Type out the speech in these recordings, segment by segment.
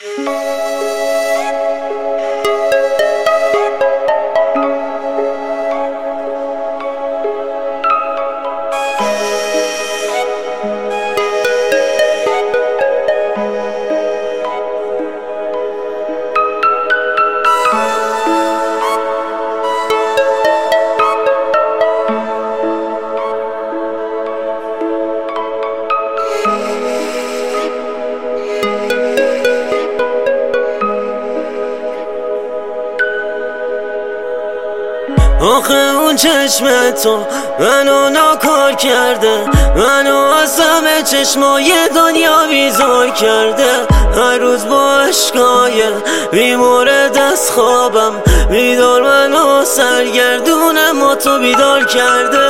آخه اون چشم تو منو ناکار کرده، منو از همه چشمای دنیا بیزار کرده. هر روز با عشقای بیمورد از خوابم بیدار منو سرگردون ما تو بیدار کرده.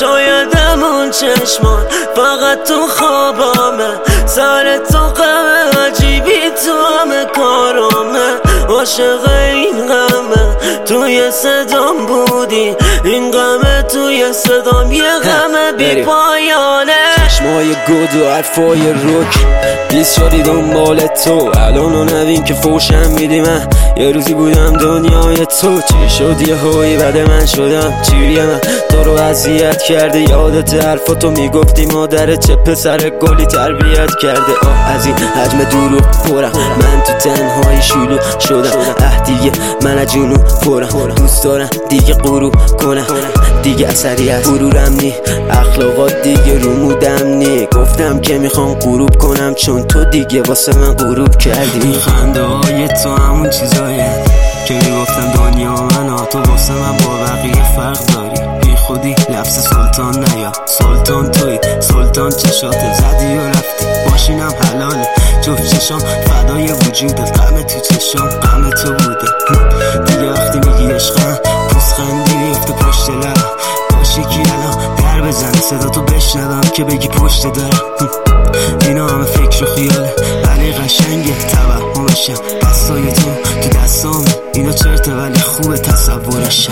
شایدم اون چشمان فقط تو خوابامه، سر تو غم عجیبی تو همه کارامه. عاشق این غمه توی صدام بودی، این غمه توی صدام یه غم بی پایانه. چشمای گود و حرفای روک بیس شدی دنبال تو، الانو نبین که فوشم میدی. من یه روزی بودم دنیای تو، چی شد یه هایی بعد من شدم چیری. من تو رو اذیت کرده، یادت حرفاتو میگفتی مادرت چه پسر گلی تربیت کرده. از این حجم دروغ پرم من تو تنهایی شلوغ شدم. دیگه من از جنون پرم، دوست دارم دیگه غروب کنم، دیگه اثریت غرورم نی، اخلاقات دیگه رومودم نی. گفتم که میخوام غروب کنم چون تو دیگه واسه من غروب کردی. خنده های تو همون چیزایه که میگفتم دنیا من، تو واسه من با بقیه فرق داری. بی خودی لفظ سلطان نیا، سلطان توی سلطان چشات زدی و رفتی. باشینم حلاله جفت چشام فدای وجودت، غم تو چشام غم تو بوده. دیگه وقتی میگی عشقم پوزخندی میفته پشت لبم، باشی کی الان در بزنی صدا تو بشنوم که بگی پشت دارم. اینا همه فکر و خیاله ولی قشنگه توهمشم، دستای تو دستام اینا چرته ولی خوبه تصورشم.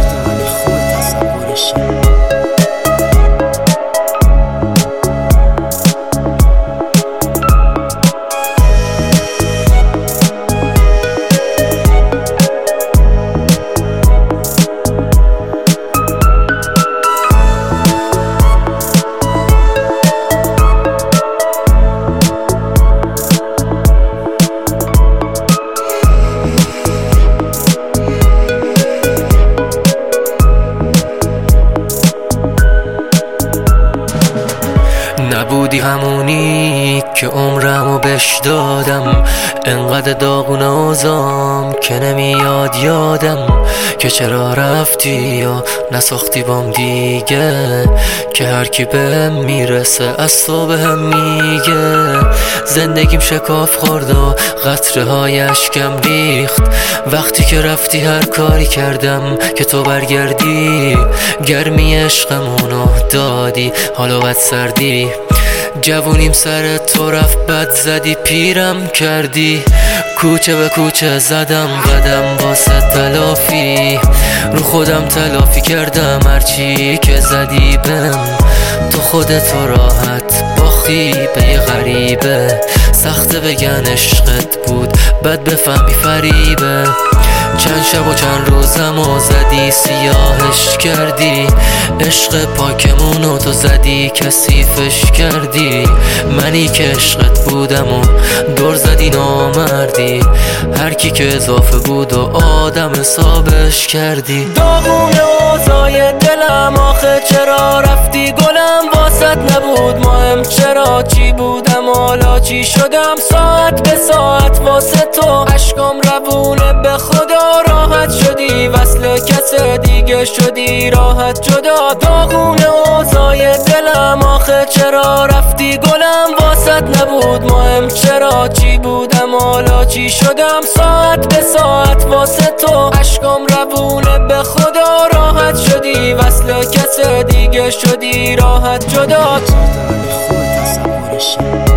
نبودی همونی که عمرمو بش دادم، انقدر داغون اوزام که نمیاد یادم که چرا رفتی یا نساختی بام دیگه. که هر کی بهم میرسه از تو بهم میگه زندگیم شکاف خورد و قطره های اشکم ریخت. وقتی که رفتی هر کاری کردم که تو برگردی، گرمی عشقمونو دادی حالا بد سردی. جوونیم سر تو رفت بد زدی پیرم کردی، کوچه به کوچه زدم قدم واسه تلافی. رو خودم تلافی کردم هرچی که زدی بهم، تو خودت راحت باختی به یه غریبه. سخته بگن عشقت بود بد بفهمی فریبه. چند شب و چند روزمو زدی سیاهش کردی، عشق پاکمونو تو زدی کثیفش کردی. منی که عشقت بودم و دور زدی نامردی، هر کی که اضافه بود و آدم حسابش کردی. داغون اوضاع دلم آخه چرا رفتی گلم، واسط نبود مهم چرا چی بودم حالا چی شدم. ساعت به ساعت واسه تو اشکام روونه به خدا، راحت شدی وصل کس دیگه شدی راحت جدا. داغون اوضاع دلم آخه چرا رفتی گلم، واسط نبود مهم چرا چی بودم حالا چی شدم. ساعت به ساعت واسه تو اشکام روونه به خدا، راحت شدی وصل کس دیگه شدی راحت جدا.